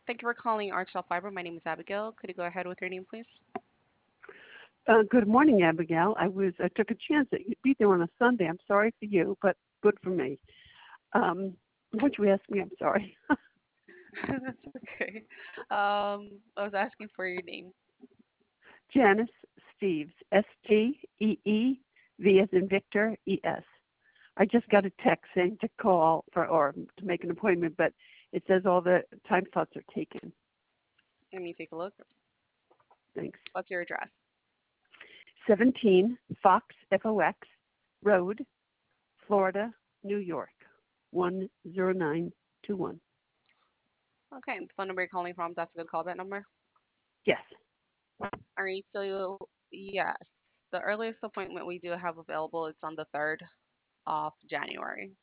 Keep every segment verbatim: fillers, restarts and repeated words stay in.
Thank you for calling Archel Fiber. My name is Abigail. Could you go ahead with your name, please? Uh, good morning, Abigail. I was I took a chance that you'd be there on a Sunday. I'm sorry for you, but good for me. Um, what you asked me, I'm sorry. That's okay. Um, I was asking for your name. Janice Steves, S T E E V as in Victor, E S. I just got a text saying to call for or to make an appointment, but it says all the time slots are taken. Let me take a look. Thanks. What's your address? seventeen Fox F O X Road, Florida, New York, one zero nine two one. Okay, the phone number you're calling from, that's a good callback number. Yes. All right, so you, yes, the earliest appointment we do have available is on the third of January,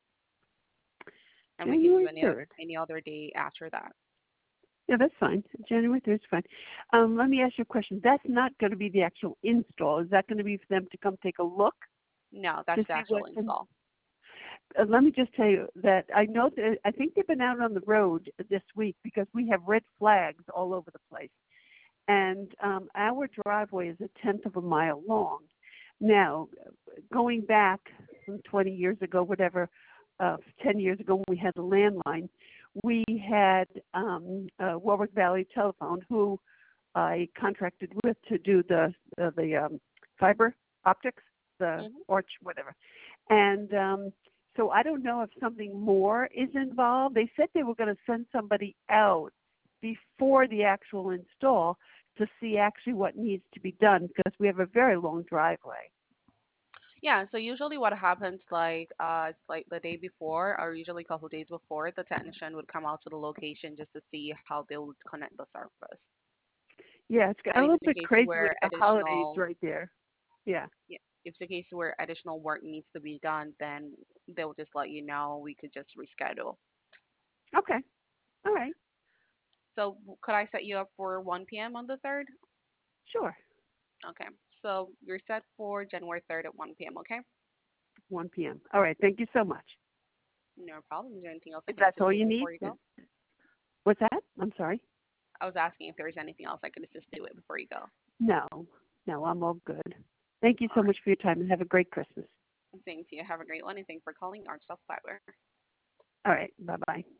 and we can do January any third. any other day after that. Yeah, that's fine. January third is fine. Um, let me ask you a question. That's not going to be the actual install. Is that going to be for them to come take a look No, to that's the see what? actual And, install. uh, let me just tell you that I know that I think they've been out on the road this week because we have red flags all over the place, and um, our driveway is a tenth of a mile long. Now, going back from twenty years ago, whatever, uh, ten years ago when we had the landline, we had um, uh, Warwick Valley Telephone, who I contracted with to do the uh, the um, fiber optics, the Hmm. arch, whatever. And um, so I don't know if something more is involved. They said they were going to send somebody out before the actual install to see actually what needs to be done because we have a very long driveway. Yeah, so usually what happens like uh it's like the day before or usually a couple days before, the technician would come out to the location just to see how they would connect the service. Yeah, it's a And if little it's a bit case crazy with where the holidays additional right there. Yeah. yeah, if it's a case where additional work needs to be done, then they'll just let you know. We could just reschedule. Okay. All right. So w- could I set you up for one p m on the third? Sure. Okay. So you're set for January third at one p m, okay? one p m. All right. Thank you so much. No problem. Is there anything else I If can that's assist all you you with need, before you then go? what's that? I'm sorry. I was asking if there's anything else I could assist you with before you go. No. No, I'm all good. Thank you All so right. much for your time and have a great Christmas. Thank you. Have a great one and thanks for calling Art Self Fiber. All right. Bye bye.